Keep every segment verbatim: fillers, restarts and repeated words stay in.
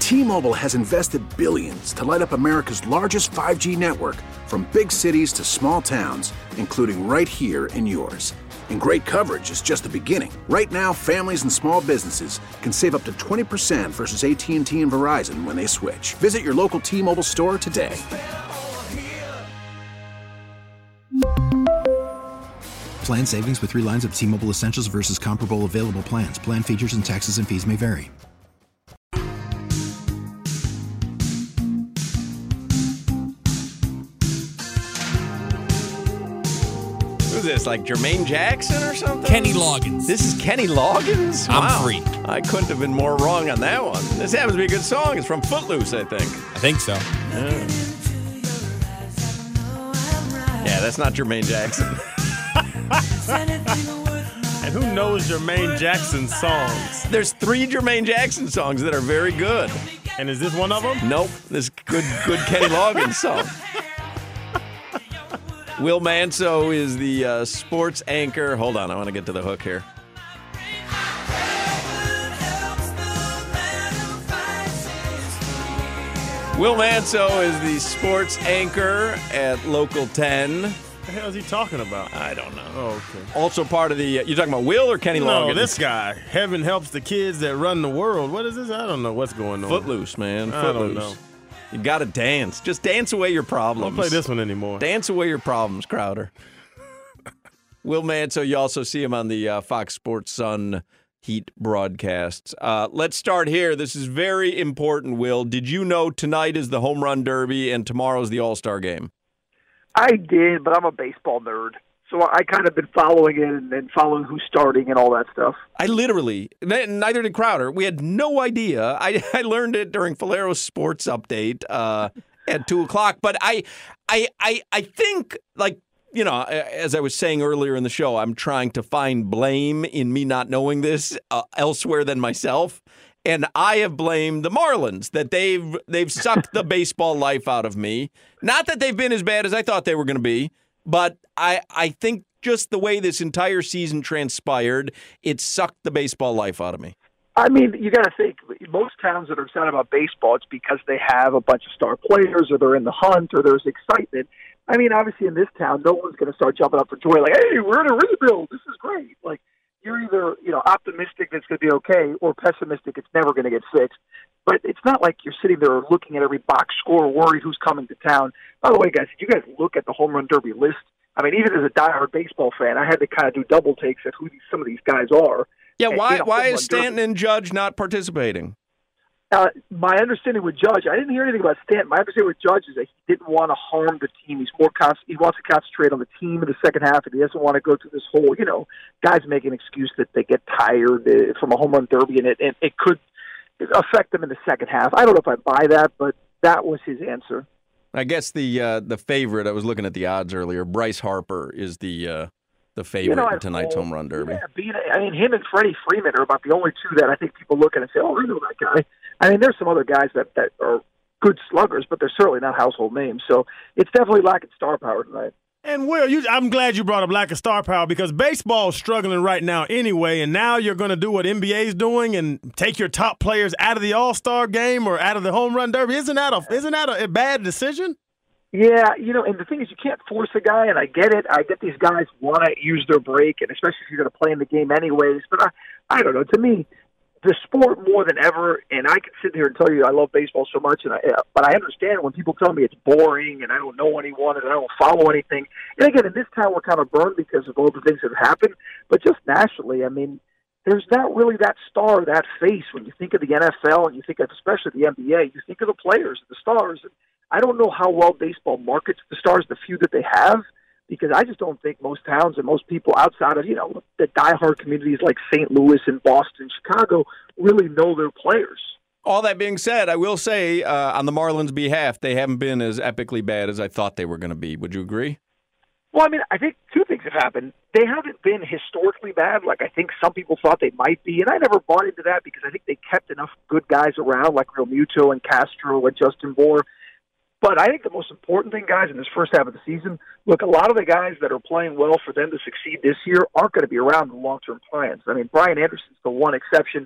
T-Mobile has invested billions to light up America's largest five G network, from big cities to small towns, including right here in yours. And great coverage is just the beginning. Right now, families and small businesses can save up to twenty percent versus A T and T and Verizon when they switch. Visit your local T-Mobile store today. Plan savings with three lines of T-Mobile Essentials versus comparable available plans. Plan features and taxes and fees may vary. Who's this, like Jermaine Jackson or something? Kenny Loggins. This is Kenny Loggins? I'm Wow. free. I couldn't have been more wrong on that one. This happens to be a good song. It's from Footloose, I think. I think so. Yeah, yeah that's not Jermaine Jackson. And who knows Jermaine Jackson's songs? There's three Jermaine Jackson songs that are very good. And is this one of them? Nope. This good, good Kenny Loggins song. Will Manso is the uh, sports anchor. Hold on, I want to get to the hook here. Will Manso is the sports anchor at Local ten. What the hell is he talking about? I don't know. Oh, okay. Also part of the, uh, you're talking about Will or Kenny Loggins? No, this guy. Heaven helps the kids that run the world. What is this? I don't know what's going on. Footloose, man. I Footloose. don't know. You got to dance. Just dance away your problems. Don't play this one anymore. Dance away your problems, Crowder. Will Manso, you also see him on the uh, Fox Sports Sun Heat broadcasts. Uh, let's start here. This is very important, Will. Did you know tonight is the Home Run Derby and tomorrow's the All-Star Game? I did, but I'm a baseball nerd. So I kind of been following it and, and following who's starting and all that stuff. I literally, neither did Crowder. We had no idea. I, I learned it during Falero's Sports Update uh, at two o'clock. But I, I, I, I think, like, you know, as I was saying earlier in the show, I'm trying to find blame in me not knowing this uh, elsewhere than myself. And I have blamed the Marlins, that they've they've sucked the baseball life out of me. Not that they've been as bad as I thought they were going to be, but I, I think just the way this entire season transpired, it sucked the baseball life out of me. I mean, you got to think, most towns that are excited about baseball, it's because they have a bunch of star players or they're in the hunt or there's excitement. I mean, obviously in this town, no one's going to start jumping up for joy like, hey, we're in a rebuild. This is great. Like, you're either, you know, optimistic that it's going to be okay or pessimistic it's never going to get fixed. But it's not like you're sitting there looking at every box score, worried who's coming to town. By the way, guys, if you guys look at the Home Run Derby list, I mean, even as a diehard baseball fan, I had to kind of do double takes at who some of these guys are. Yeah, and, why you know, why Home is Run Stanton Derby. and Judge not participating? Uh, my understanding with Judge, I didn't hear anything about Stanton. My understanding with Judge is that he didn't want to harm the team. He's more con- he wants to concentrate on the team in the second half, and he doesn't want to go through this whole, you know, guys make an excuse that they get tired uh, from a home run derby, and it, and it could affect them in the second half. I don't know if I buy that, but that was his answer. I guess the uh, the favorite, I was looking at the odds earlier, Bryce Harper is the uh, the favorite you know, in tonight's whole, Home Run Derby. Yeah, being, I mean, him and Freddie Freeman are about the only two that I think people look at and say, oh, I know that guy. I mean, there's some other guys that, that are good sluggers, but they're certainly not household names. So it's definitely lacking star power tonight. And Will, you, I'm glad you brought up lack of star power because baseball is struggling right now anyway, and now you're going to do what N B A is doing and take your top players out of the All-Star game or out of the Home Run Derby. Isn't that a isn't that a, a bad decision? Yeah, you know, and the thing is, you can't force a guy, and I get it. I get these guys want to use their break, and especially if you're going to play in the game anyways. But I, I don't know. To me, the sport more than ever, and I can sit here and tell you I love baseball so much, and I, but I understand when people tell me it's boring and I don't know anyone and I don't follow anything. And again, in this town, we're kind of burned because of all the things that have happened. But just nationally, I mean, there's not really that star, that face. When you think of the N F L and you think of especially the N B A, you think of the players, the stars. I don't know how well baseball markets the stars, the few that they have, because I just don't think most towns and most people outside of, you know, the diehard communities like Saint Louis and Boston, Chicago, really know their players. All that being said, I will say uh, on the Marlins' behalf, they haven't been as epically bad as I thought they were going to be. Would you agree? Well, I mean, I think two things have happened. They haven't been historically bad like I think some people thought they might be, and I never bought into that because I think they kept enough good guys around like Real Muto and Castro and Justin Bour. But I think the most important thing, guys, in this first half of the season, look, a lot of the guys that are playing well for them to succeed this year aren't going to be around in the long-term plans. I mean, Brian Anderson's the one exception.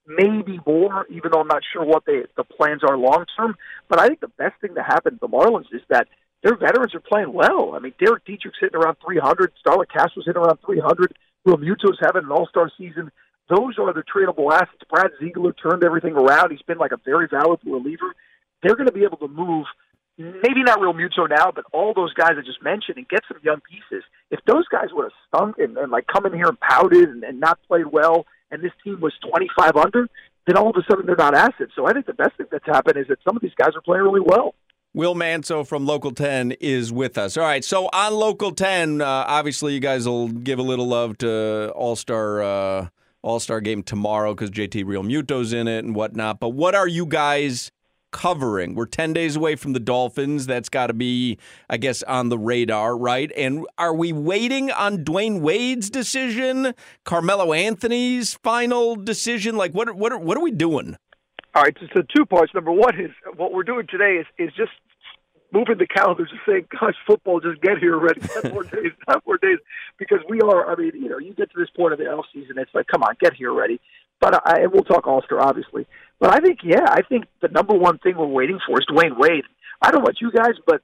maybe more, even though I'm not sure what they, the plans are long term. But I think the best thing to happen to the Marlins is that their veterans are playing well. I mean, Derek Dietrich's hitting around three hundred. Starlett Castro's hitting around three hundred. Real Muto's having an all-star season. Those are the tradable assets. Brad Ziegler turned everything around. He's been like a very valuable reliever. They're going to be able to move, maybe not Real Muto now, but all those guys I just mentioned and get some young pieces. If those guys would have stunk and, and like come in here and pouted and, and not played well, and this team was twenty-five under, then all of a sudden they're not assets. So I think the best thing that's happened is that some of these guys are playing really well. Will Manso from Local ten is with us. All right, so on Local ten, uh, obviously you guys will give a little love to All-Star uh, All-Star game tomorrow because J T Real Muto's in it and whatnot. But what are you guys covering? We're ten days away from the Dolphins. That's got to be, I guess, on the radar, right? And are we waiting on Dwayne Wade's decision, Carmelo Anthony's final decision? Like, what what what are we doing? All right, so two parts. Number one is what we're doing today is, is just moving the calendars and saying, gosh, football, just get here already. Ten more days, ten more days. Because we are, I mean, you know, you get to this point of the off season, it's like, come on, get here already. But I, and we'll talk All-Star, obviously. But I think, yeah, I think the number one thing we're waiting for is Dwayne Wade. I don't know about you guys, but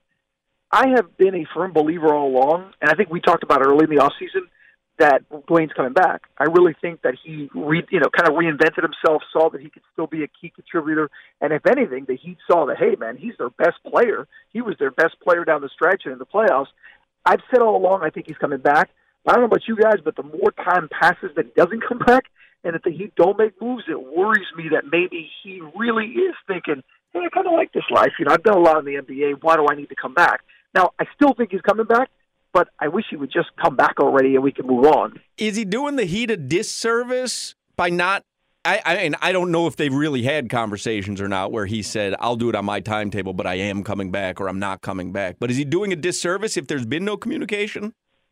I have been a firm believer all along, and I think we talked about it early in the offseason, that Dwayne's coming back. I really think that he, re, you know, kind of reinvented himself, saw that he could still be a key contributor, and if anything, the Heat saw that, hey, man, he's their best player. He was their best player down the stretch and in the playoffs. I've said all along I think he's coming back. I don't know about you guys, but the more time passes that he doesn't come back, and if the Heat don't make moves, it worries me that maybe he really is thinking, hey, I kind of like this life. You know, I've done a lot in the N B A. Why do I need to come back? Now, I still think he's coming back, but I wish he would just come back already and we can move on. Is he doing the Heat a disservice by not I, I and I don't know if they've really had conversations or not where he said, I'll do it on my timetable, but I am coming back or I'm not coming back. But is he doing a disservice if there's been no communication?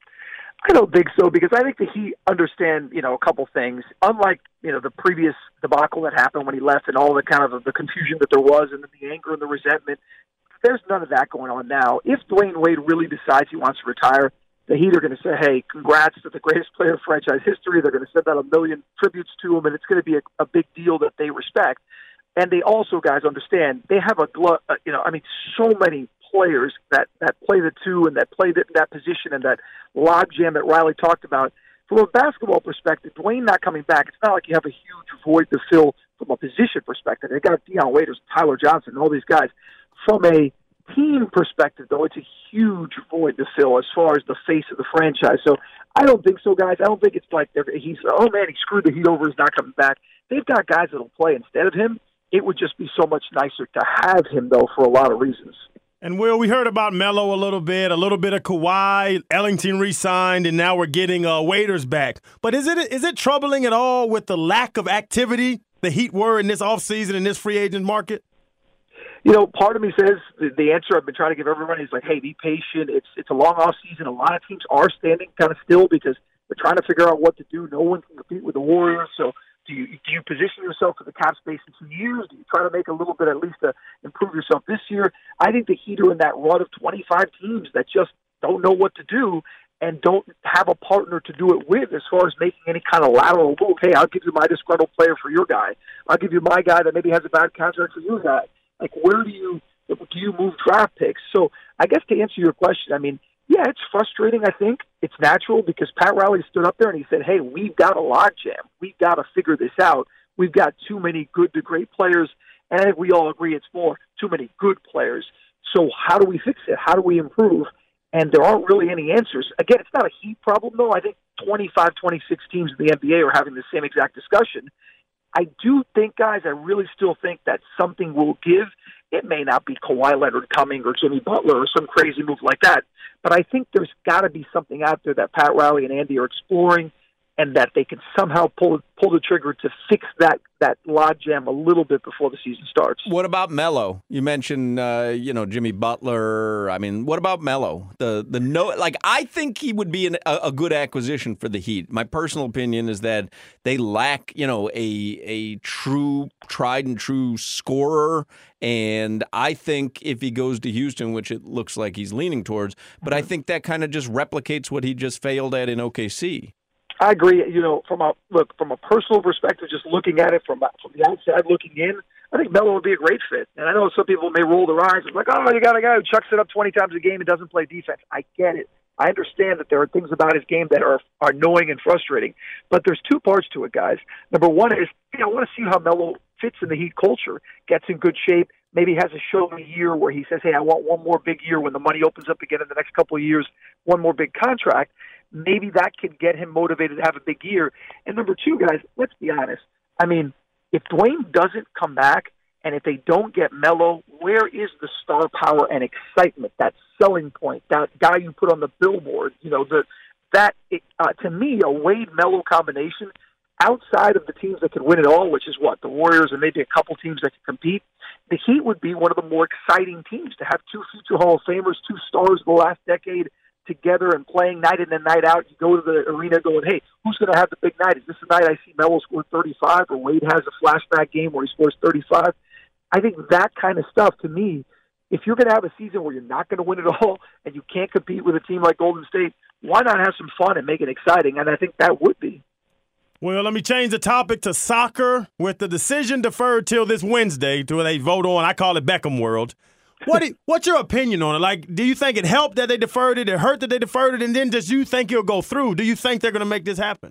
I don't think so, because I think that he understand, you know, a couple things. Unlike, you know, the previous debacle that happened when he left and all the kind of the confusion that there was and the anger and the resentment, there's none of that going on now. If Dwayne Wade really decides he wants to retire, the Heat are going to say, hey, congrats to the greatest player in franchise history. They're going to send out a million tributes to him, and it's going to be a, a big deal that they respect. And they also, guys, understand they have a, glut, uh, you know, I mean, so many players that, that play the two and that play the, that position and that logjam that Riley talked about. From a basketball perspective, Dwayne not coming back, it's not like you have a huge void to fill from a position perspective. They got Deion Waiters, Tyler Johnson, all these guys. From a team perspective, though, it's a huge void to fill as far as the face of the franchise. So I don't think so, guys. I don't think it's like they're, he's, oh, man, he screwed the Heat over, he's not coming back. They've got guys that will play instead of him. It would just be so much nicer to have him, though, for a lot of reasons. And, Will, we heard about Melo a little bit, a little bit of Kawhi, Ellington re-signed, and now we're getting uh, Waiters back. But is it is it troubling at all with the lack of activity the Heat were in this offseason, in this free agent market? You know, part of me says the, the answer I've been trying to give everybody is like, hey, be patient. It's it's a long off season. A lot of teams are standing kind of still because they're trying to figure out what to do. No one can compete with the Warriors. So do you do you position yourself for the cap space in two years? Do you try to make a little bit at least to improve yourself this year? I think the Heat are in that run of twenty-five teams that just don't know what to do and don't have a partner to do it with as far as making any kind of lateral move. Hey, I'll give you my disgruntled player for your guy. I'll give you my guy that maybe has a bad contract for your guy. Like, where do you do you move draft picks? So I guess to answer your question, I mean, yeah, it's frustrating, I think. It's natural because Pat Riley stood up there and he said, hey, we've got a logjam. We've got to figure this out. We've got too many good to great players, and I think we all agree it's more too many good players. So how do we fix it? How do we improve? And there aren't really any answers. Again, it's not a Heat problem, though. I think twenty-five, twenty-six teams in the N B A are having the same exact discussion. I do think, guys, I really still think that something will give. It may not be Kawhi Leonard coming or Jimmy Butler or some crazy move like that, but I think there's got to be something out there that Pat Riley and Andy are exploring and that they can somehow pull pull the trigger to fix that that logjam a little bit before the season starts. What about Melo? You mentioned, uh, you know, Jimmy Butler. I mean, what about Melo? The the no, like I think he would be an, a, a good acquisition for the Heat. My personal opinion is that they lack, you know, a a true tried and true scorer. And I think if he goes to Houston, which it looks like he's leaning towards, but I think that kind of just replicates what he just failed at in O K C. I agree. You know, from a look from a personal perspective, just looking at it from from the outside looking in, I think Melo would be a great fit. And I know some people may roll their eyes and like, oh, you got a guy who chucks it up twenty times a game and doesn't play defense. I get it. I understand that there are things about his game that are, are annoying and frustrating. But there's two parts to it, guys. Number one is, you know, I want to see how Melo fits in the Heat culture, gets in good shape, maybe has a show me year where he says, hey, I want one more big year when the money opens up again in the next couple of years, one more big contract. Maybe that can get him motivated to have a big year. And number two, guys, let's be honest. I mean, if Dwayne doesn't come back, and if they don't get Melo, where is the star power and excitement, that selling point, that guy you put on the billboard? You know, the that uh, to me, a Wade-Melo combination outside of the teams that could win it all, which is what, the Warriors and maybe a couple teams that can compete, the Heat would be one of the more exciting teams to have two future Hall of Famers, two stars of the last decade together and playing night in and night out. You go to the arena going, hey, who's going to have the big night? Is this the night I see Melo score thirty-five or Wade has a flashback game where he scores thirty-five? I think that kind of stuff, to me, if you're going to have a season where you're not going to win it all and you can't compete with a team like Golden State, why not have some fun and make it exciting? And I think that would be. Well, let me change the topic to soccer with the decision deferred till this Wednesday to they vote on. I call it Beckham World. What do, what's your opinion on it? Like, do you think it helped that they deferred it? It hurt that they deferred it? And then does you think it'll go through? Do you think they're going to make this happen?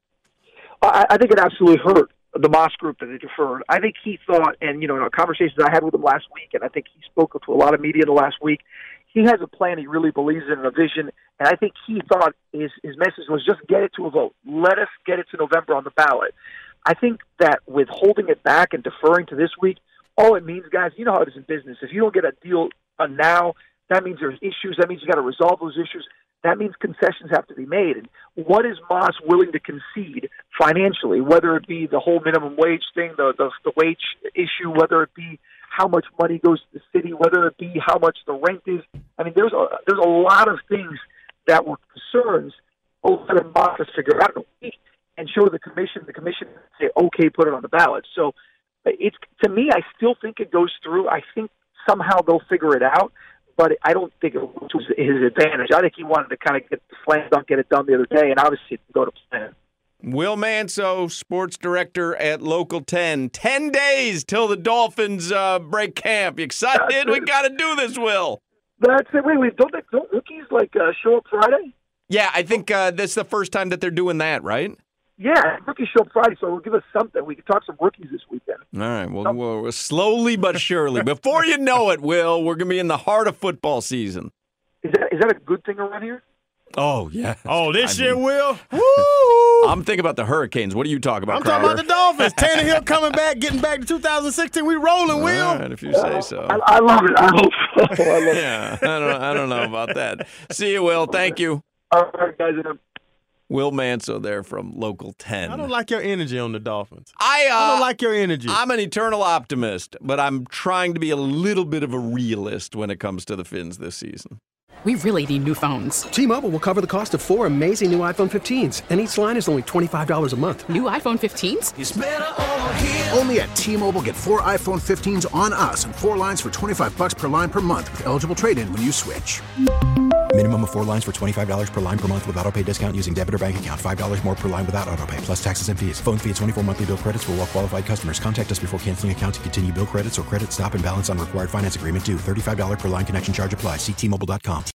I, I think it absolutely hurt the Moss Group that they deferred. I think he thought, and, you know, in conversations I had with him last week, and I think he spoke to a lot of media the last week, he has a plan he really believes in and a vision, and I think he thought his, his message was just get it to a vote. Let us get it to November on the ballot. I think that with holding it back and deferring to this week, all it means, guys, you know how it is in business. If you don't get a deal uh, now, that means there's issues. That means you got to resolve those issues. That means concessions have to be made. And what is Moss willing to concede financially, whether it be the whole minimum wage thing, the, the, the wage issue, whether it be how much money goes to the city, whether it be how much the rent is. I mean, there's a, there's a lot of things that were concerns. Oh, let Moss figure out in a week and show the commission. The commission say, okay, put it on the ballot. So it's, to me, I still think it goes through. I think somehow they'll figure it out. But I don't think it was his advantage. I think he wanted to kind of get the slam dunk, get it done the other day, and obviously it didn't go to plan. Will Manso, sports director at Local ten. Ten days till the Dolphins uh, break camp. You excited? We got to do this, Will. That's it. Wait, wait, don't, they, don't rookies like uh, show up Friday? Yeah, I think uh, this is the first time that they're doing that, right? Yeah, rookies show up Friday, so it'll give us something. We can talk some rookies this weekend. All right, well, well slowly but surely. Before you know it, Will, we're going to be in the heart of football season. Is that is that a good thing around here? Oh, yeah. Oh, this I year, mean, Will? Woo! I'm thinking about the Hurricanes. What are you talking about, I'm Crowder? talking about the Dolphins. Tannehill coming back, getting back to two thousand sixteen. We rolling, Will. All right, if you say so. I, I love it. I hope so. I love yeah, I don't, I don't know about that. See you, Will. Thank you. All right, guys. Will Manso there from Local ten. I don't like your energy on the Dolphins. I, uh, I don't like your energy. I'm an eternal optimist, but I'm trying to be a little bit of a realist when it comes to the Fins this season. We really need new phones. T-Mobile will cover the cost of four amazing new iPhone fifteens, and each line is only twenty-five dollars a month. New iPhone fifteens? It's better over here. Only at T-Mobile, get four iPhone fifteens on us and four lines for twenty-five dollars per line per month with eligible trade-in when you switch. Minimum of four lines for twenty-five dollars per line per month with autopay discount using debit or bank account. five dollars more per line without autopay, plus taxes and fees. Phone fee at twenty-four monthly bill credits for well-qualified customers. Contact us before canceling account to continue bill credits or credit stop and balance on required finance agreement due. thirty-five dollars per line connection charge applies. See T Mobile dot com.